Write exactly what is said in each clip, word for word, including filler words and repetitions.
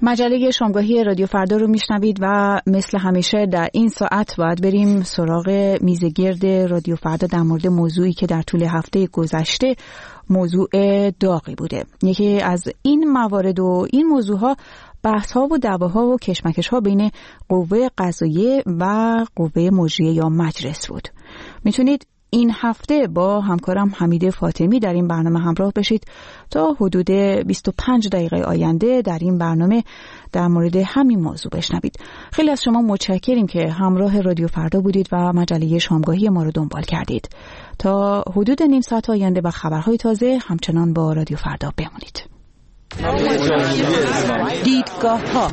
مجله شامگاهی رادیو فردا رو میشنوید و مثل همیشه در این ساعت باید بریم سراغ میزگرد رادیو فردا در مورد موضوعی که در طول هفته گذشته موضوع داغی بوده. یکی از این موارد و این موضوعها بحث‌ها و دعواها و کشمکش‌ها بین قوه قضاییه و قوه مجریه یا مجلس بود. میتونید این هفته با همکارم حمید فاطمی در این برنامه همراه بشید تا حدود بیست و پنج دقیقه آینده در این برنامه در مورد همین موضوع بشنوید. خیلی از شما متشکریم که همراه رادیو فردا بودید و مجله شامگاهی ما رو دنبال کردید. تا حدود نیم ساعت آینده و خبرهای تازه همچنان با رادیو فردا بمونید. دیدگاه‌ها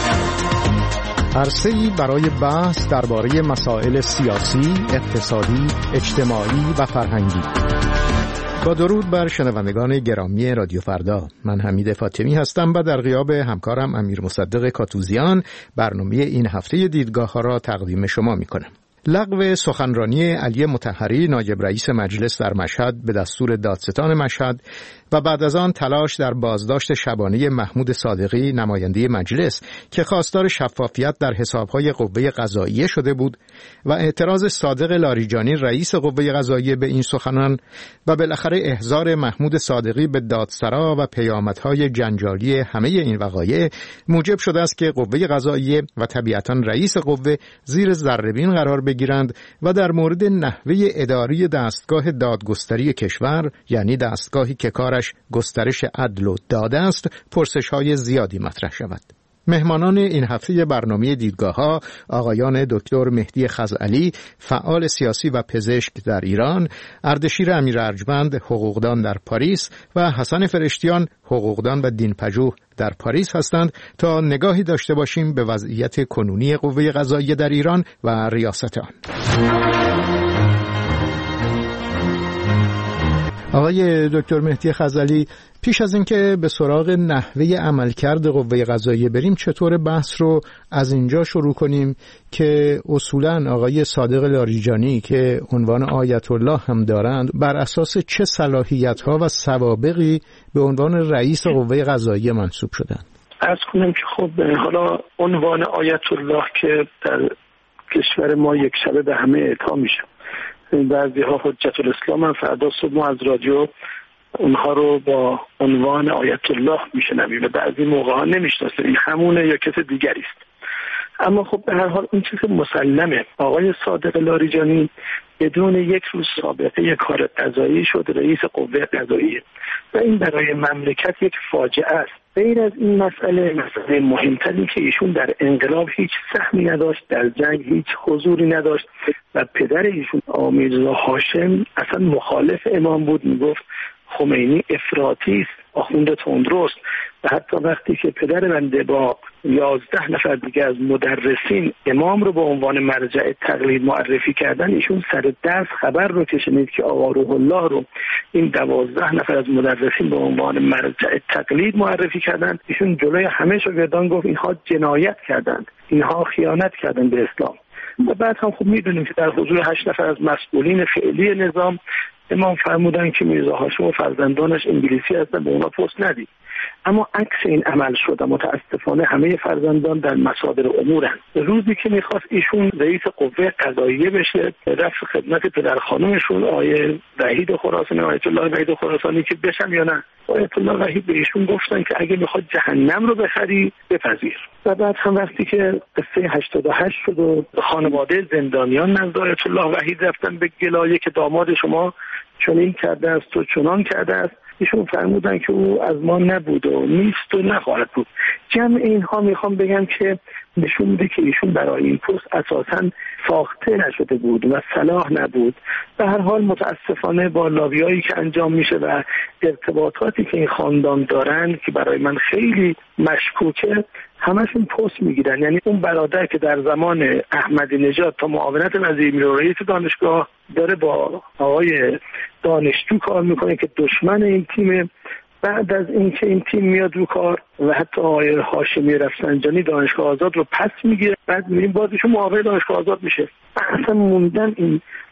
عرصه‌ای برای بحث درباره مسائل سیاسی، اقتصادی، اجتماعی و فرهنگی. با درود بر شنوندگان گرامی رادیو فردا، من حمید فاطمی هستم و در غیاب همکارم امیر مصدق کاتوزیان برنامه این هفته دیدگاه‌ها را تقدیم شما می‌کنم. لغو سخنرانی علی مطهری نایب رئیس مجلس در مشهد به دستور دادستان مشهد و بعد از آن تلاش در بازداشت شبانه محمود صادقی نماینده مجلس که خواستار شفافیت در حسابهای قوه قضاییه شده بود و اعتراض صادق لاریجانی رئیس قوه قضاییه به این سخنان و بالاخره احضار محمود صادقی به دادسرا و پیامدهای جنجالی همه این وقایع موجب شده است که قوه قضاییه و طبیعتاً رئیس قوه زیر ذره‌بین قرار بگیرند و در مورد نحوه اداری دستگاه دادگستری کشور، یعنی دستگاهی که کارش گسترش عدل و داد است، پرسش‌های زیادی مطرح شود. مهمانان این هفته برنامه دیدگاه‌ها آقایان دکتر مهدی خزعلی، فعال سیاسی و پزشک در ایران، اردشیر امیر ارجمند، حقوقدان در پاریس و حسن فرشتیان، حقوقدان و دینپژوه در پاریس هستند تا نگاهی داشته باشیم به وضعیت کنونی قوه قضاییه در ایران و ریاست آن. آقای دکتر مهدی خزعلی، پیش از اینکه به سراغ نحوه عملکرد قوه قضاییه بریم، چطور بحث رو از اینجا شروع کنیم که اصولاً آقای صادق لاریجانی که عنوان آیت الله هم دارند، بر اساس چه صلاحیت‌ها و سوابقی به عنوان رئیس قوه قضاییه منصوب شدند؟ عرض کنم که خب حالا عنوان آیت الله که در کشور ما یک شبه به همه اعطا میشه. بعضی ها حجت الاسلام هم فردا صبح ما از رادیو اونها رو با عنوان آیت الله میشنویم و بعضی موقع ها نمیشناسیم این همونه یا کس دیگری است. اما خب به هر حال این چیز مسلمه، آقای صادق لاریجانی بدون یک روز سابقه کار قضایی شد رئیس قوه قضاییه و این برای مملکت یک فاجعه است. غیر از این مسئله، مسئله مهمتری که ایشون در انقلاب هیچ سهمی نداشت، در جنگ هیچ حضوری نداشت و پدر ایشون آقا میرزا هاشم اصلا مخالف امام بود، میگفت خمینی افراطی است، آخوند تندرست. و حتی وقتی که پدر بنده با یازده نفر دیگه از مدرسین امام رو به عنوان مرجع تقلید معرفی کردن، ایشون سر درس خبر رو که شنید که آقا روح الله رو این دوازده نفر از مدرسین به عنوان مرجع تقلید معرفی کردن، ایشون جلوی همه شاگردان گفت اینها جنایت کردند، اینها خیانت کردند به اسلام. و بعد هم خوب میدونیم که در حضور هشت نفر از مسئولین فعلی نظام امام فرمودن که میرزا هاشم و فرزندانش انگلیسی هستن، به اونا پست ندید. اما عکس این عمل شد. متاسفانه همه فرزندان در مصادر امورن. روزی که میخواست ایشون رئیس قوه قضاییه بشه، رفت خدمت پدر خانومشون آیه وحید خراسانی، آیت الله وحید خراسانی که بشم یا نه. آیت الله وحید به ایشون گفتن که اگه میخواد جهنم رو بخری بپذیر. و بعد هم وقتی که قصه هشتاد و هشت شد و خانواده زندانیان نزد آیت الله وحید رفتن به گلایه که داماد شما چنین کرده است و چنان کرده است، ایشون فرمودن که او از ما نبود و نیست و نخواهد بود. جمع اینها میخوام بگم که نشون میده که ایشون برای این پست اساساً ساخته نشده بود و صلاح نبود. به هر حال متاسفانه با لابیایی که انجام میشه و ارتباطاتی که این خاندان دارن که برای من خیلی مشکوکه، همشون پست میگیرن. یعنی اون برادر که در زمان احمدی نژاد تا معاونت وزیر میره رئیس دانشگاه داره با آقای دانشجو کار میکنه که دشمن این تیمه، بعد از اینکه این تیم میاد رو کار و حتی آقای هاشمی رفسنجانی دانشگاه آزاد رو پس میگیره، بعد میریم بازیشون معاون دانشگاه آزاد میشه. اصلا موندن این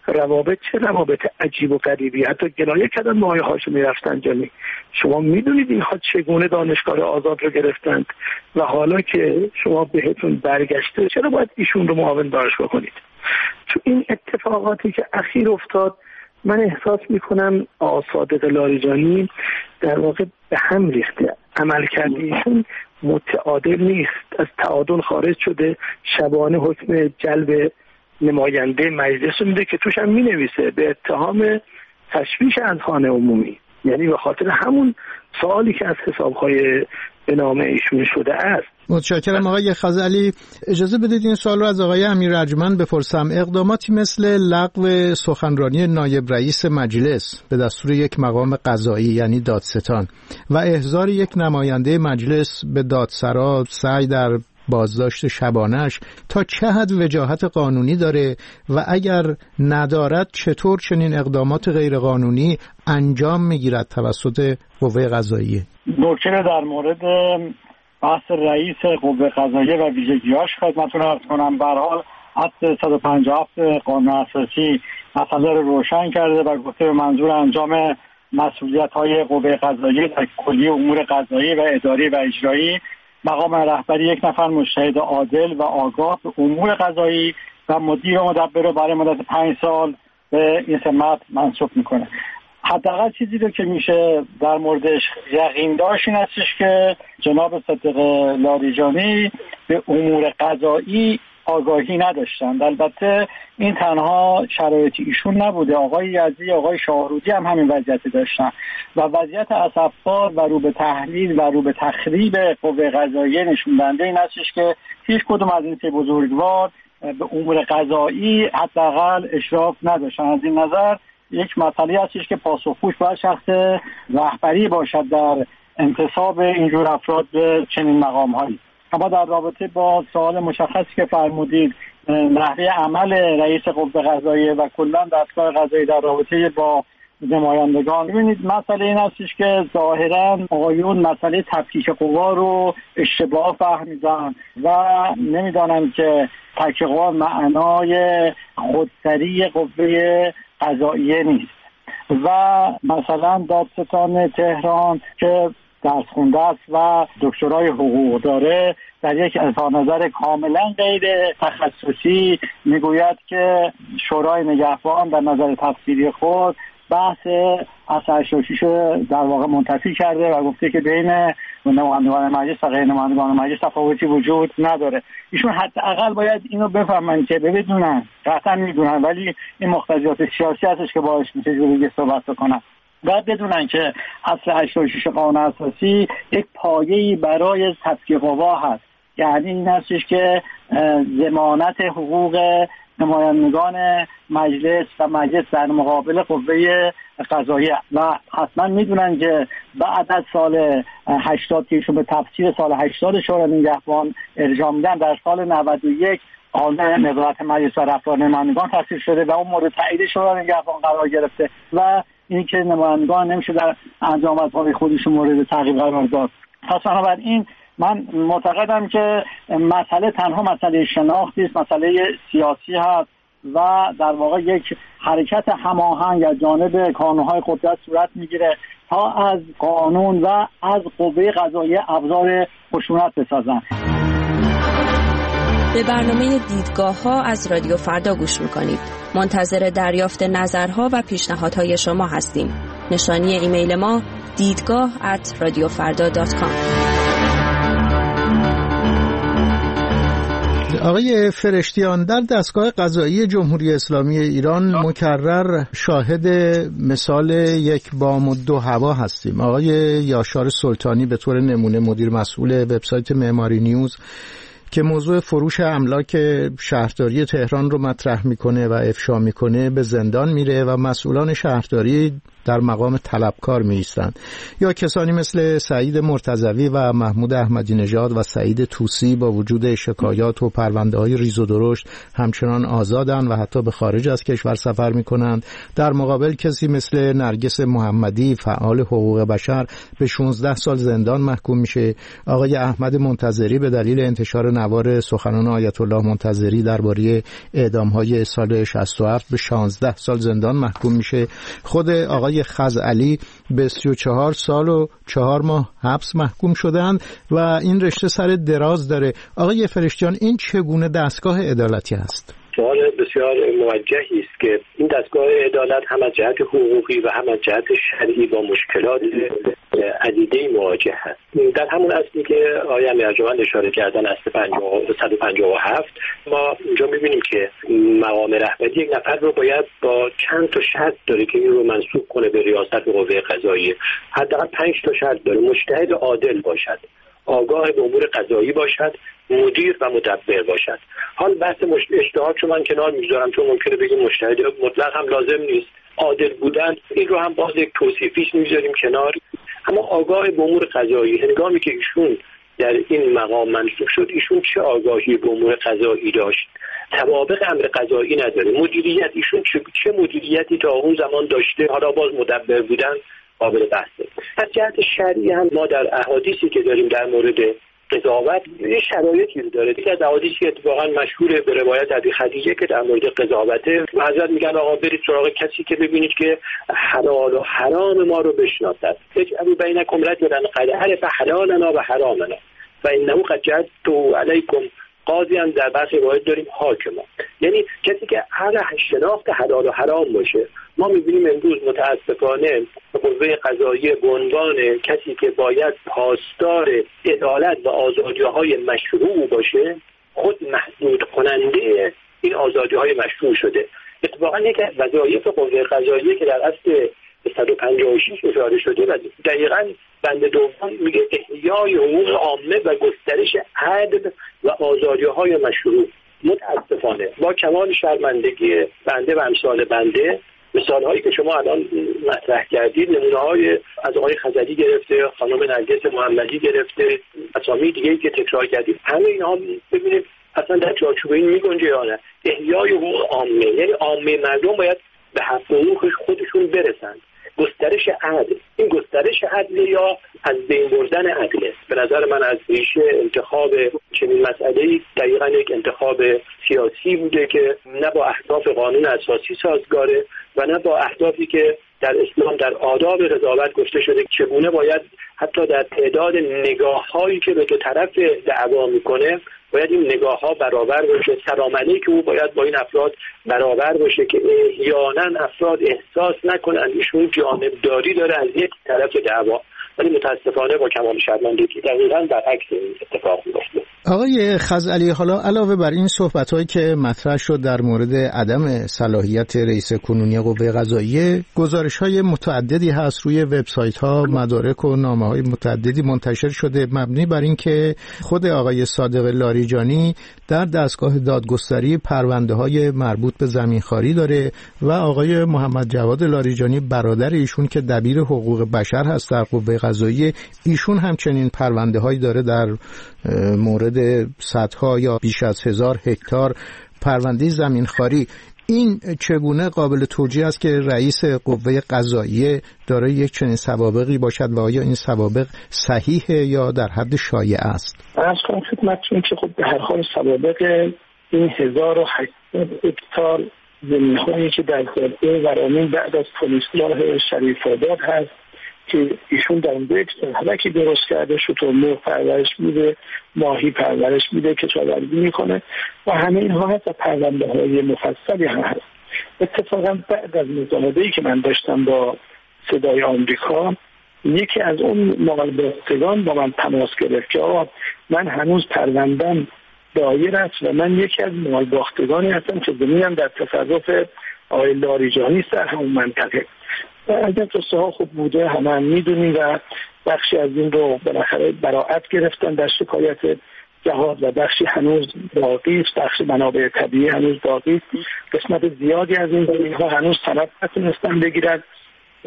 روابط چه روابط عجیب و غریبی. حتی گلایه کردن با آقای هاشمی رفسنجانی. شما میدونید اینها چگونه دانشگاه آزاد رو گرفتند و حالا که شما بهتون برگشته چرا باید ایشون رو معاون دانشگاه کنید؟ تو این اتفاقاتی که اخیر افتاد من احساس میکنم آقا صادق لاریجانی در واقع به هم ریخته. عملکرد ایشون متعادل نیست، از تعادل خارج شده. شبانه حکم جلب نماینده مجلس رو میده که توش هم مینویسه به اتهام تشویش اذهان عمومی، یعنی به خاطر همون سوالی که از حسابهای به نام ایشون شده است. متشکرم آقای خزعلی. اجازه بدید این سوال رو از آقای امیر ارجمند بپرسم. اقداماتی مثل لغو سخنرانی نایب رئیس مجلس به دستور یک مقام قضایی یعنی دادستان و احضار یک نماینده مجلس به دادسرا، سعی در بازداشت شبانش تا چه حد وجاهت قانونی داره و اگر ندارد چطور چنین اقدامات غیرقانونی انجام میگیرد توسط قوه قضاییه؟ نکته در مورد بحث رئیس قوه قضاییه و ویژگی‌هاش خدمتتون عرض کنم. به هر حال اصل صد و پنجاه و هفت قانون اساسی مسئله رو روشن کرده و گفته به منظور انجام مسئولیت‌های قوه قضاییه در کلیه امور قضایی و اداری و اجرایی مقام رهبری یک نفر مجتهد عادل و آگاه به امور قضایی و مدیر مدبر رو برای مدت پنج سال به این سمت منصوب میکنه. حداقل چیزی رو که میشه در موردش یقین داشت این هستش که جناب صادق لاریجانی به امور قضایی آگاهی نداشتند. البته این تنها شرایط ایشون نبوده، آقای یزدی، آقای شاهرودی هم همین وضعیت داشتن و وضعیت اسفبار و رو به تحلیل و رو به تخریب قوه قضاییه نشون دهنده این هستش که هیچ کدوم از این سه بزرگوار به امور قضایی حداقل اشراف نداشتن. از این نظر یک مسئله هستش که پاسخگوش باید شخص رهبری باشد در انتصاب اینجور افراد به چنین مقام‌هایی. اما در رابطه با سوال مشخصی که فرمودید، نحوه عمل رئیس قوه قضاییه و کلا دستگاه قضایی در رابطه با نمایندگان، ببینید مسئله این هستش که ظاهرا آقایون مسئله تفکیک قوا رو اشتباه فهمیدن و نمیدانن که تفکیک قوا معنای خودسری قوه قضاییه نیست و مثلا دادستان تهران که درس خونده است و دکترای حقوق داره در یک اظهار نظر کاملا غیر تخصصی میگوید که شورای نگهبان در نظر تفسیری خود بحث اثر شوشیش در واقع منتفی کرده و گفته که بین نمایندگان مجلس و غیر نمایندگان مجلس تفاوتی وجود نداره. ایشون حداقل باید اینو بفهمن که بدونن، قطعا میدونن ولی این مقتضیات سیاسی هستش که باعث میشه جوری صحبت کنن. باید بدونن که اصل هشتاد و شش قانون اساسی یک پایه‌ای برای تفکیک قوا هست، یعنی این هستش که ضمانت حقوق نمایندگان مجلس و مجلس در مقابل قوه قضاییه و حتما میدونن که بعد از سال هشتاد که ایشون به تفسیر سال هشتاد شورای نگهبان ارجاع میدن، در سال نود و یک قانون نظارت مجلس و رفتار نمایندگان تصویب شده و اون مورد تایید شورای نگهبان قرار گرفته و این که نمایندگان نمیشه در انجام وظایف خودشون مورد تعقیب قرار داد. پس بنابراین من معتقدم که مسئله تنها مسئله شناختی است، مسئله سیاسی هست و در واقع یک حرکت هماهنگ از جانب کانون‌های قدرت صورت میگیره تا از قانون و از قوه قضاییه ابزار خشونت بسازن. به برنامه دیدگاه ها از رادیو فردا گوش میکنید. منتظر دریافت نظرها و پیشنهادهای شما هستیم. نشانی ایمیل ما دیدگاه ات رادیو فردا دات کام. آقای فرشتیان، در دستگاه قضایی جمهوری اسلامی ایران مکرر شاهد مثال یک بام و دو هوا هستیم. آقای یاشار سلطانی به طور نمونه مدیر مسئول وبسایت معماری نیوز که موضوع فروش املاک شهرداری تهران رو مطرح میکنه و افشا میکنه به زندان میره و مسئولان شهرداری در مقام طلبکار می ایستند، یا کسانی مثل سعید مرتضوی و محمود احمدی نژاد و سعید طوسی با وجود شکایات و پرونده‌های ریز و درشت همچنان آزادند و حتی به خارج از کشور سفر می‌کنند. در مقابل کسی مثل نرگس محمدی فعال حقوق بشر به شانزده سال زندان محکوم میشه. آقای احمد منتظری به دلیل انتشار نوار سخنان آیت الله منتظری درباره اعدام‌های سال شصت و هفت به شانزده سال زندان محکوم میشه. خود آقای خزعلی به سی و چهار سال و چهار ماه حبس محکوم شدند و این رشته سر دراز داره. آقای فرشتیان، این چگونه دستگاه عدالتی است؟ سوال بسیار موجهی است که این دستگاه عدالت هم از جهت حقوقی و هم از جهت شرعی با مشکلات عدیده‌ای مواجه است. در همون اصلی که آقای امیرجان اشاره کردن اصل صد و پنجاه و هفت ما اینجا می‌بینیم که مقام رهبری یک نفر رو باید با چند تا شرط داره که این رو منصوب کنه به ریاست قوه قضاییه. حداقل پنج تا شرط داره. مجتهد عادل باشد، آگاه به امور قضایی باشد، مدیر و مدبر باشد. حال بحث اجتهاد رو من کنار میذارم چون ممکنه بگیم مجتهد مطلق هم لازم نیست. عادل بودن این رو هم باز یک توصیفیش میذاریم کنار. اما آگاه به امور قضایی، هنگامی که ایشون در این مقام منصوب شد، ایشون چه آگاهی به امور قضایی داشت؟ توابق امر قضایی نداره. مدیریت، ایشون چه مدیریتی تا اون زمان داشته؟ حالا باز مدبر بودن قابل بحثه. از جهت شرعی هم ما در احادیثی که داریم در مورد قضاوت یه شرایطی رو داره. دیگه از احادیثی که اتفاقا مشهوره به روایت ابی خدیجه که در مورد قضاوته، حضرت میگن آقا برید سراغ کسی که ببینید که حلال و حرام ما رو بشناسد. اجعلوا بینکم رجلا قد عرف حلالنا و حرامنا فانه قد جعلت علیکم قاضی هم در بحث روایت داریم حاکما، یعنی کسی که هر شناخت حلال و حرام باشه. ما می‌بینیم امروز متاسفانه قوه قضاییه به عنوان کسی که باید پاسدار عدالت و آزادی‌های مشروع باشه، خود محدود کننده این آزادی‌های مشروع شده. اتفاقا یک از وظایف قوه قضاییه که در اصل صد و پنجاه و شش اشاره شده و دقیقاً بند دوم میگه احیای حقوق عامه و گسترش عدل و آزادی‌های مشروع. متاسفانه با کمال شرمندگی بنده و امثال بنده، مثال هایی که شما الان مطرح کردید، نمونه های از آقای خزعلی گرفته، خانم نرگس محمدی گرفته، اسامی دیگه‌ای که تکرار کردید، همه اینها ببینید اصلا در چارچوب این میگنجه یا نه. احیای حقوق عامه، یعنی عامه مردم باید به حقوق خودشون برسند. گسترش عدل، این گسترش عدل یا از بین بردن عدل است. به نظر من از ریشه انتخاب چنین مسئله‌ای دقیقاً یک انتخاب سیاسی بوده که نه با اهداف قانون اساسی سازگاره و نه با اهدافی که در اسلام در آداب قضاوت گفته شده چگونه باید حتی در تعداد نگاه‌هایی که به دو طرف دعوا میکنه باید این نگاه‌ها برابر باشه. سلام علیک او باید با این افراد برابر باشه که احیانا افراد احساس نکنند ایشون جانبداری داره از یک طرف دعوا، ولی متاسفانه با کمال شرمندگی دقیقاً برعکس این اتفاق میفته. آقای خزعلی، حالا علاوه بر این صحبت‌هایی که مطرح شد در مورد عدم صلاحیت رئیس کنونی قوه قضاییه، گزارش‌های متعددی هست روی وبسایت‌ها، مدارک و نامه‌های متعددی منتشر شده مبنی بر اینکه خود آقای صادق لاریجانی در دستگاه دادگستری پرونده‌های مربوط به زمینخواری داره و آقای محمد جواد لاریجانی برادر ایشون که دبیر حقوق بشر هست در قوه قضاییه، ایشون همچنین پرونده‌هایی داره در مورد صدها یا بیش از هزار هکتار پرونده زمینخواری. این چگونه قابل توجیه است که رئیس قوه قضاییه دارای یک چنین سوابقی باشد و آیا این سوابق صحیحه یا در حد شایعه است؟ از کنم خدمتتون که خب به هر حال سوابق این هزار و هشتصد هکتار زمین‌هایی که در زرعه ورامین بعد از پلیسگاه شریف آباد هست که ایشون در اونجا یک سرحلکی درست کرده، شتر مرغ پرورش میده، ماهی پرورش میده، کشاورزی میکنه و همه اینها هست و پرونده های مفصلی هم هست. اتفاقا بعد از مصاحبه‌ای که من داشتم با صدای آمریکا، یکی از اون مقالباستگان با من تماس گرفت که آقا من هنوز پروندم دایر است و من یکی از مقالباستگانی هستم که زمینم در تصرف آقای لاریجانی است در همون منطقه. از این قصه ها خوب بوده، همه هم میدونیم و بخشی از این رو بالاخره براعت گرفتن در شکایت جهاد و بخشی هنوز باقی است، بخش منابع طبیعی هنوز باقی است. قسمت زیادی از این زمین ها هنوز سند نتونستن بگیرن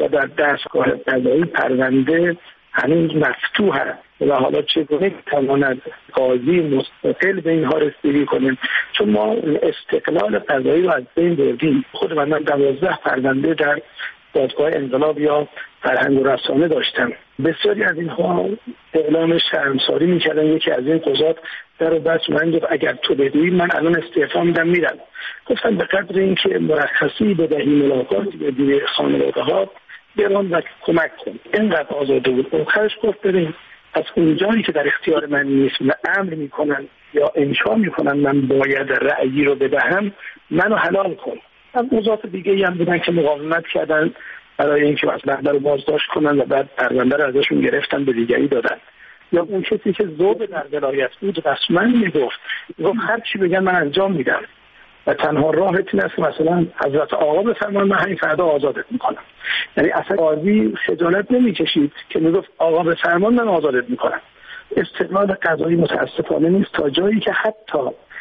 و در دستگاه قضایی پرونده هنوز مفتوح هست و حالا چگونه تواند قاضی مستقل به اینها رسیدگی کنیم، چون ما استقلال قضایی رو از بین بردیم. خود من دوازده پرونده در دادگاه انقلاب یا فرهنگ و رسانه داشتم. بسیاری از اینها اعلام شرمساری میکردن. یکی از این قضات در بس من گفت اگر تو بدهی من الان استعفا میدم میرم. گفتم به قدر اینکه مرخصی بدهی ملاقاتی بدهی خانواده ها برام و کمک کن. اینقدر آزاده بود. آخرش گفت بریم از اونجایی که در اختیار من نیست و امر میکنن یا انشا میکنن من باید رأیی رو بدهم، منو حلال کن. از قضات دیگه هم بودن که مقاومت کردن برای اینکه بنده رو بازداشت کنن و بعد پرونده رو ازشون گرفتن به دیگری دادن. یا اون کسی که ذوق در ولایت بود رسما میگفت گفت هر چی بگن من انجام میدم و تنها راهت این است که مثلا حضرت آقا بفرمان من همین فردا آزادت میکنم. یعنی اصلا قاضی خجالت نمیکشید که میگفت آقا بفرمان من آزادت میکنم. استقلال قضایی متاسفانه نیست تا جایی که حتی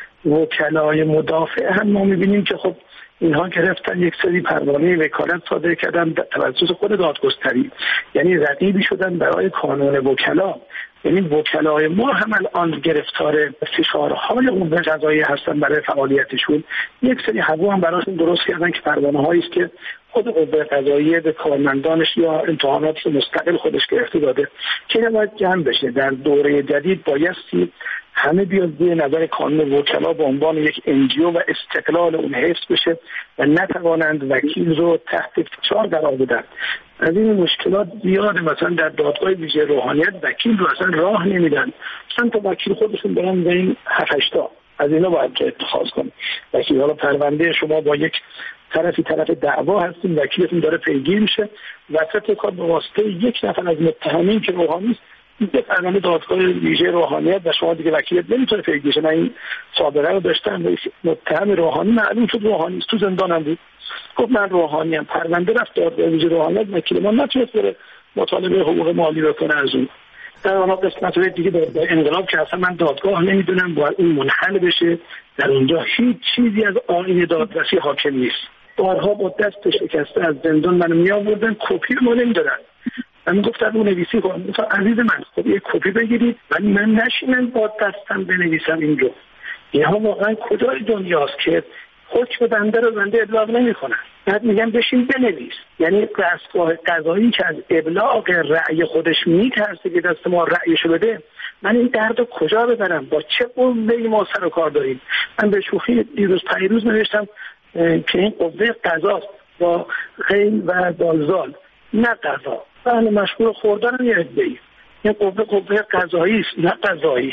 وکلای مدافع هم ما میبینیم که خب اینها گرفتن یک سری پروانه وکالت صادر کردن توسط خود دادگستری، یعنی رقیبی شدن برای کانون وکلا. یعنی وکلای ما هم الان گرفتار فشارهای قوه قضاییه هستن برای فعالیتشون. یک سری هوا هم براشون درست کردن که پروانه هایی است که خود قوه قضاییه به کارمندانش یا امتحاناتی مستقل خودش گرفته داده که نباید جمع بشه. در دوره جدید بایستی همه بیاد زیر نظر کانون وکلا به عنوان یک انجیو و استقلال اون حفظ بشه و نتوانند وکیل رو تحت فشار قرار بدن. از این مشکلات زیاده. مثلا در دادگاه ویژه روحانیت وکیل رو اصلا راه نمیدن. چند تا وکیل خودشون برن به این هفت هشت تا از اینا باید که اتخاذ کنن. وکیل حالا پرونده شما با یک طرفی طرف دعوا هستیم، وکیلتون داره پیگیر میشه، وسط کار به واسطه یک نفر از متهمین که روحانی است به پرونده دادگاه ویژه روحانیت و شما دیگه وکیلت نمیتونه پیگیر شه. من این سابقه رو داشتم. متهم روحانی معلوم شد روحانی است، تو زندانم بود، گفت من روحانی ام. پرونده رفت دادگاه ویژه روحانیت، وکیل ما نتونست بره مطالبه حقوق مالی بکنه از اون. در آن قسمت‌های دیگه دادگاه انقلاب که اصلا من دادگاه نمیدونم باید اون منحل بشه. در اونجا هیچ چیزی از آیین دادرسی حاکم نیست. بارها با دست شکسته از زندان منو می آوردن، کپی ما نمیدادن. من گفتم اون نویسی کنم. گفتم عزیز من خب یک کپی بگیرید ولی من نشینم با دستم بنویسم اینجا. اینها واقعا کجای دنیاست که حکم بنده رو بنده ابلاغ نمی‌کنن، بعد میگن بشین بنویس. یعنی دستگاه قضایی که از ابلاغ رأی خودش میترسه که دست ما رأیشو بده، من این درد رو کجا ببرم؟ با چه قوه‌ای ما سر و کار داریم؟ من به شوخی دیروز پیروز نوشتم که این قوه قضاست با غین و دالزال، نه قضا. من مشغول خوردن یه عده‌ای. این قوه قوه قضایی است نه قضایی.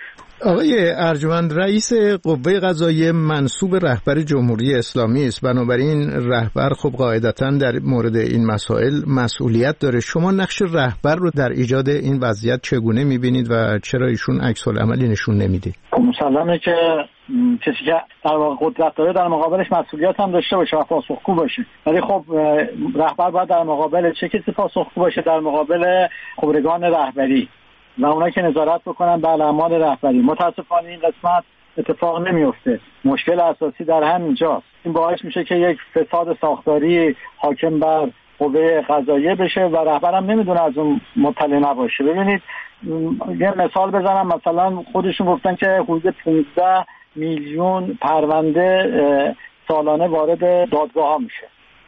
آقای ارجمند، رئیس قوه قضاییه منصوب رهبر جمهوری اسلامی است، بنابراین رهبر خب قاعدتاً در مورد این مسائل مسئولیت داره. شما نقش رهبر رو در ایجاد این وضعیت چگونه می‌بینید و چرا ایشون عکس العملی نشون نمیده؟ مسلمه که کسی که در واقع قدرت داره در مقابلش مسئولیت هم داشته باشه و پاسخگو باشه، ولی خب رهبر باید در مقابل چه کسی پاسخگو باشه؟ در مقابل خبرگان رهبری و اونا که نظارت بکنن بر اعمال رهبری. متاسفانه این قسمت اتفاق نمیفته. مشکل اساسی در همینجاست. این باعث میشه که یک فساد ساختاری حاکم بر قوه قضاییه بشه و رهبرم نمیدونه از اون مطلع نباشه. ببینید یه مثال بزنم، مثلا خودشون گفتن که حدود پانزده میلیون پرونده سالانه وارد دادگاه ها میشه.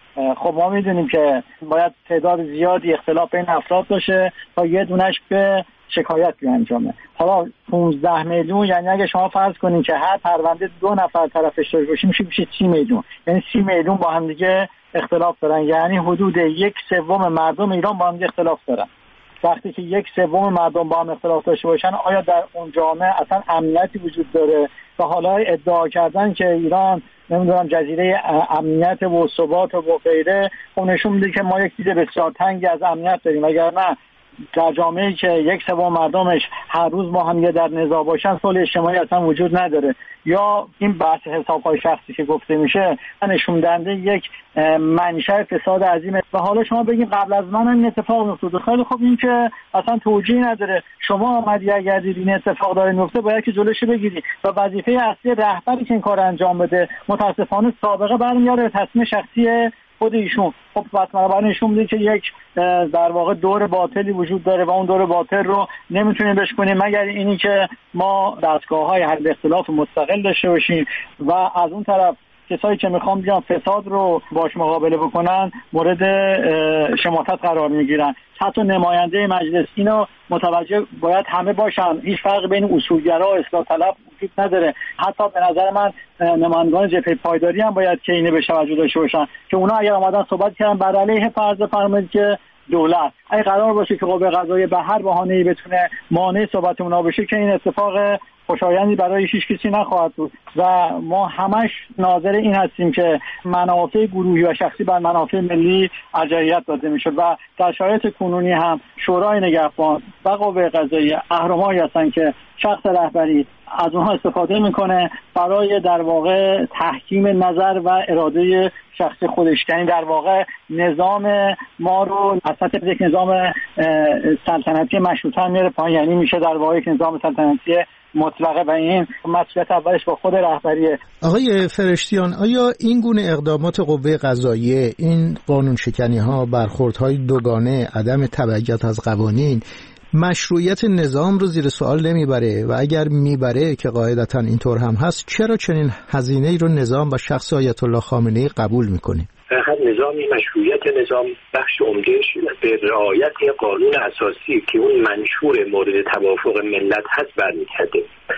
خب ما میدونیم که باید تعداد زیادی اختلاف بین افراد باشه تا یه دونش به شکایت بیانجامه. حالا پانزده میلیون یعنی اگه شما فرض کنین که هر پرونده دو نفر طرفش داشته باشه میشه میشه سی میلیون، یعنی سی میلیون با هم دیگه اختلاف دارن، یعنی حدود یک سوم مردم ایران با هم دیگه اختلاف دارن. وقتی که یک سوم مردم با هم اختلاف داشته باشن آیا در اون جامعه اصلا امنیتی وجود داره؟ و حالا ادعا کردن که ایران نمیدونم جزیره امنیت و ثبات و غیره، اون نشون میده که ما یک دید بسیار تنگی از امنیت داریم. وگرنه در جامعه‌ای که یک سوم مردمش هر روز با هم در نزاع باشن صلح اجتماعی اصلا وجود نداره. یا این بحث حساب‌های شخصی که گفته میشه نشون دهنده یک منشأ فساد عظیمه. و حالا شما بگین قبل از من این اتفاق میفته، خیلی خب این که اصلا توجیه نداره. شما آمدی اگر دیدی این اتفاق داره میفته باید که جلوشو بگیری و وظیفه اصلی رهبری که این کار انجام بده. متاسفانه سابقه برمیاره به تصمیم شخصی خود ایشون. خب پس بنابراین نشون میده که یک در واقع دور باطلی وجود داره و اون دور باطل رو نمیتونیم بشکنیم مگر اینی که ما دستگاه‌های حل اختلاف مستقل داشته باشیم و از اون طرف کسایی که میخوان بیان فساد رو باش مقابله بکنن مورد شماتت قرار میگیرن. حتی نماینده مجلس اینو متوجه باید همه باشن، هیچ فرق بین اصولگرا و اصلاح طلب وجود نداره. حتی به نظر من نمایندگان جبهه پایداری هم باید که اینو به توجه داشته باشن که اونا اگر اومدن صحبت کردن بر علیه فرض فرمایید که دولت اگه قرار باشه که قوه قضاییه به هر بهانه‌ای بتونه مانع صحبت اونا بشه که این اتفاق خوشایندی برای هیچ کسی نخواهد بود و ما همش ناظر این هستیم که منافع گروهی و شخصی بر منافع ملی ارجحیت داده میشد و در شرایط کنونی هم شورای نگهبان و قوه قضاییه اهرمایی هستن که شخص رهبری از اونها استفاده میکنه برای در واقع تحکیم نظر و اراده شخصی خودش. یعنی در واقع نظام ما رو از سطح یک نظام سلطنتی مشروطه میاره پایین، یعنی میشه در واقع یک نظام سلطنتی مطلقه و این مسئولیت اولش با خود رهبریه. آقای فرشتیان، آیا این گونه اقدامات قوه قضاییه، این قانون شکنی ها، برخوردهای دوگانه، عدم تبعیت از قوانین مشروعیت نظام رو زیر سوال نمیبره و اگر میبره که قاعدتاً اینطور هم هست، چرا چنین هزینه‌ای رو نظام و شخص آیت الله خامنه‌ای قبول میکنه؟ هر نظامی مشروعیت نظام بخش عمده‌اش به رعایت قانون اساسی که اون منشور مورد توافق ملت هست برمیگرده.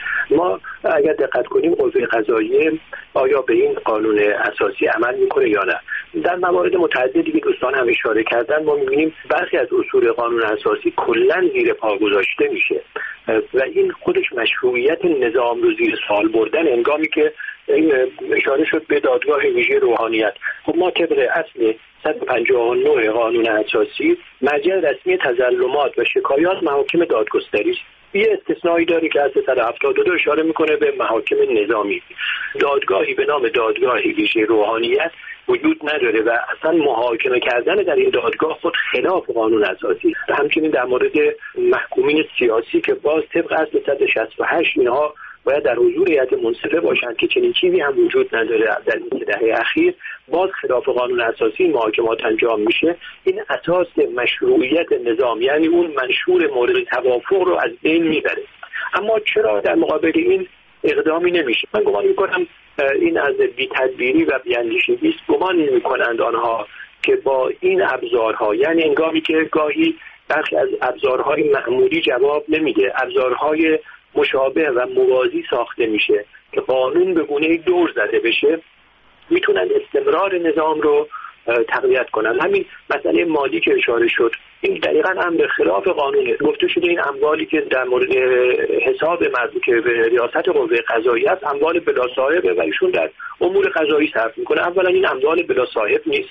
ما اگر دقت کنیم قوه قضاییه آیا به این قانون اساسی عمل میکنه یا نه؟ در موارد متعددی که دوستان هم اشاره کردن ما میبینیم برخی از اصول قانون اساسی کلا زیر پا گذاشته میشه و این خودش مشروعیت نظام رو زیر سوال بردن، هنگامی که این اشاره شد به دادگاه ویژه روحانیت. خب ما طبق اصل صد و پنجاه و نه قانون اساسی مرجع رسمی تظلمات و شکایات محاکم دادگستری است. یه استثنایی داره که از صد و هفتاد و دو اشاره میکنه به محاکم نظامی. دادگاهی به نام دادگاه ویژه روحانیت وجود نداره و اصلا محاکمه کردن در این دادگاه خود خلاف قانون اساسی. همچنین در مورد محکومین سیاسی که باز طبق اصل صد و شصت و هشت اینها باید در حضور هیئت منصفه باشند که چنین چیزی هم وجود نداره. در این دهه اخیر باز خلاف قانون اساسی محاکمات انجام میشه. این اساس مشروعیت نظام، یعنی اون منشور مورد توافق رو از بین میبره. اما چرا در مقابل این اقدامی نمیشه؟ من گمان میکنم این از بی‌تدبیری و بی‌اندیشگی است. گمان میکنند آنها که با این ابزارها، یعنی هنگامی که گاهی برخی از ابزارهای معمولی جواب نمیده، ابزارهای مشابه و موازی ساخته میشه که قانون به گونه‌ای دور زده بشه، میتونن استمرار نظام رو تقویت کنن. همین مسئله مالی که اشاره شد، این دقیقاً امر خلاف قانونه. گفته شده این اموالی که در مورد حساب مربوط به ریاست قوه قضاییه است اموال بلا صاحبه و ایشون در امور قضایی صرف میکنه. اولا این اموال بلا صاحب نیست،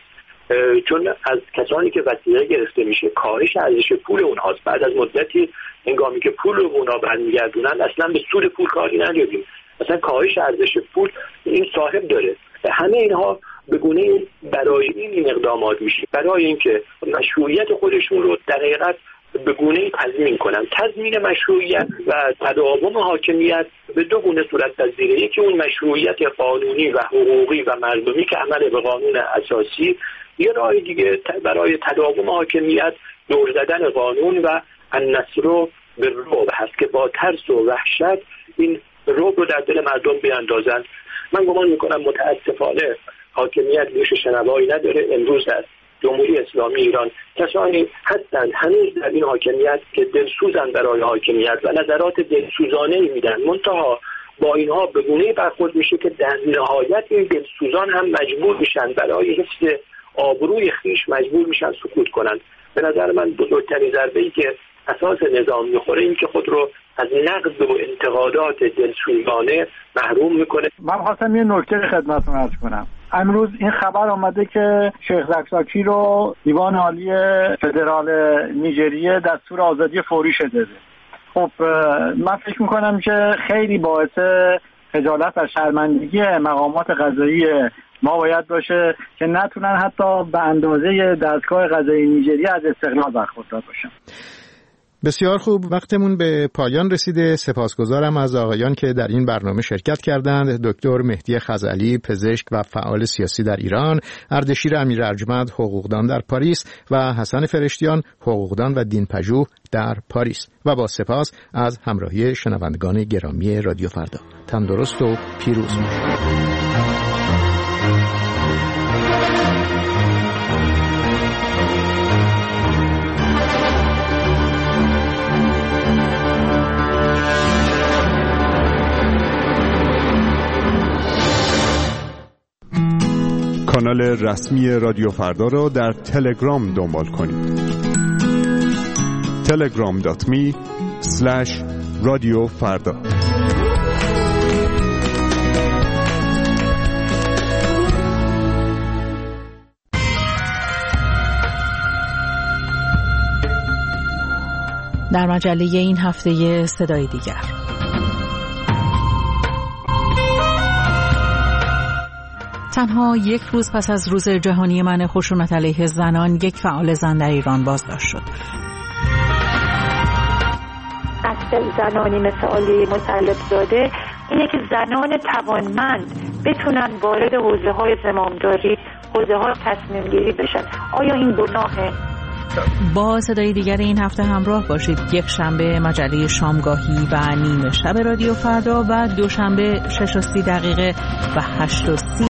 چون از کسانی که وثیقه گرفته میشه کاهش ارزش پول اونهاست. بعد از مدتی هنگامی که پول رو اونا برمیگردونن اصلا به سود پول کاری نداریم، اصلا کاهش ارزش پول این صاحب داره. همه اینها به گونه برای این این اقدامات میشه، برای اینکه مشروعیت خودشون رو در حقیقت به گونه‌ای تضمین کنن. تضمین مشروعیت و تداوم حاکمیت به دو گونه صورت پذیره. یکی اون مشروعیت قانونی و حقوقی و مردمی که عمل به قانون اساسی، یه راه دیگه برای تداوم حاکمیت دور زدن قانون و النصر بالرعب هست که با ترس و وحشت این رعب رو در دل مردم بیاندازن. من گمان میکنم متاسفانه حاکمیت گوش شنوایی نداره. امروز در جمهوری اسلامی ایران کسانی هستند هنوز در این حاکمیت که دلسوزن برای حاکمیت و نظرات دلسوزانه میدن، منتها با اینها به گونه‌ای برخورد میشه که در نهایت این دلسوزان هم مجبور میشن برای حفظ آبروی خیش مجبور میشن سکوت کنن. به نظر من بزرگترین ضربه‌ای که اساس نظام میخوره این که خود رو از نقد و انتقادات دلسوزانه محروم میکنه. من خواستم یه نکته خدمتتون عرض کنم. امروز این خبر آمده که شیخ زکزاکی رو دیوان عالی فدرال نیجریه دستور آزادی فوری شده. خب من فکر میکنم که خیلی باعث خجالت و شرمندگی مقامات قضایی ما باید باشه که نتونن حتی به اندازه دستگاه قضایی نیجریه از استقلال برخوردار باشن. بسیار خوب، وقتمون به پایان رسیده. سپاسگزارم از آقایان که در این برنامه شرکت کردند. دکتر مهدی خزعلی، پزشک و فعال سیاسی در ایران، اردشیر امیر ارجمند، حقوقدان در پاریس و حسن فرشتیان، حقوقدان و دینپژوه در پاریس. و با سپاس از همراهی شنوندگان گرامی رادیو فردا. تندرست و پیروز باشید. کانال رسمی رادیو فردا را در تلگرام دنبال کنید. تلگرام دات می اسلش رادیو فردا. در مجله این هفته صدای دیگر. تنها یک روز پس از روز جهانی منع خشونت علیه زنان، یک فعال زن در ایران بازداشت شد. اصل زنانی مثل عالیه مطلب زاده اینه که زنان توانمند بتونن وارد حوزه‌های زمامداری، حوزه‌های تصمیم گیری بشن. آیا این گناهه؟ با صدای دیگر این هفته همراه باشید. یک شنبه مجله شامگاهی و نیمه شب رادیو فردا و دوشنبه شش و سی دقیقه و هشت و سی